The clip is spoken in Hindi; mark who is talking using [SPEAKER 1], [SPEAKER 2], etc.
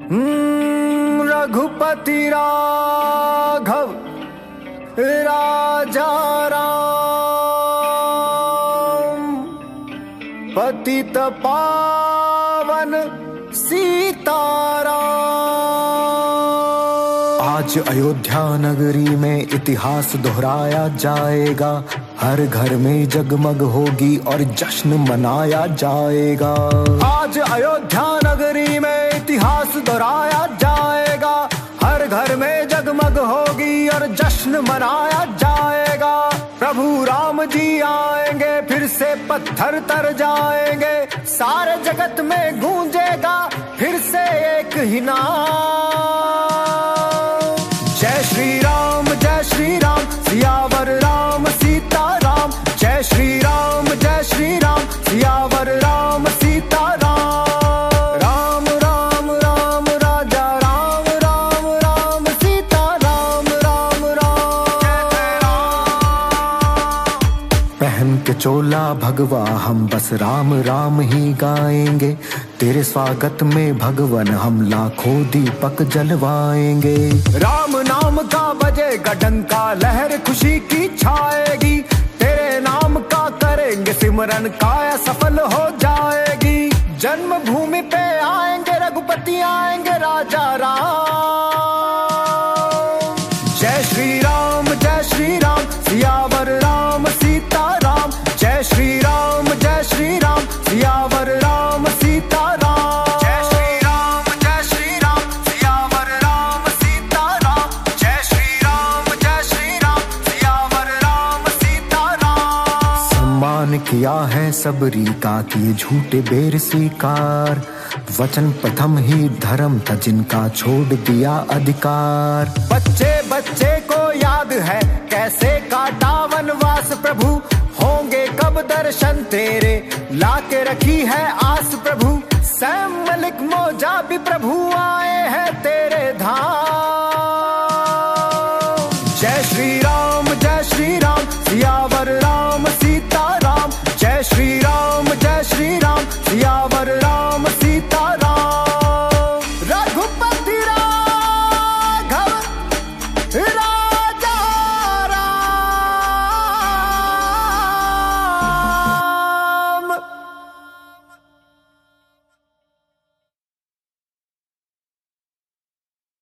[SPEAKER 1] रघुपति राघव राजा राम, पतित पावन सीताराम। आज अयोध्या नगरी में इतिहास दोहराया जाएगा, हर घर में जगमग होगी और जश्न मनाया जाएगा। आज अयोध्या नगरी में इतिहास दोहराया जाएगा, हर घर में जगमग होगी और जश्न मनाया जाएगा। प्रभु राम जी आएंगे, फिर से पत्थर तर जाएंगे, सारे जगत में गूंजेगा फिर से एक ही नाम। जय श्री राम सियावर राम सीताराम। जय श्री राम सियावर राम सीताराम। राम राम राम राजा राम, राम राम सीताराम, राम राम। पहन के चोला भगवा हम बस राम राम ही गाएंगे, तेरे स्वागत में भगवन हम लाखों दीपक जलवाएंगे। राम नाम का बजेगा डंका, लहर खुशी की छाएगी, तेरे नाम का करेंगे सिमरन, काया सफल हो जाएगी। जन्मभूमि पे आएंगे रघुपति, आएंगे राजा राम। जय श्री राम सियावर राम सीताराम। जय श्री राम सियावर राम सीताराम। जय श्री राम सियावर राम सीताराम। जय श्री राम सियावर राम सीताराम। सम्मान किया है सबरी का, किए झूठे बेर स्वीकार, वचन प्रथम ही धर्म था जिनका, छोड़ दिया अधिकार। बच्चे बच्चे को याद है कैसे काटा वनवास, प्रभु होंगे कब दर्शन तेरे, लाके रखी है आस प्रभु। सैम मलिक मौजा भी प्रभु आए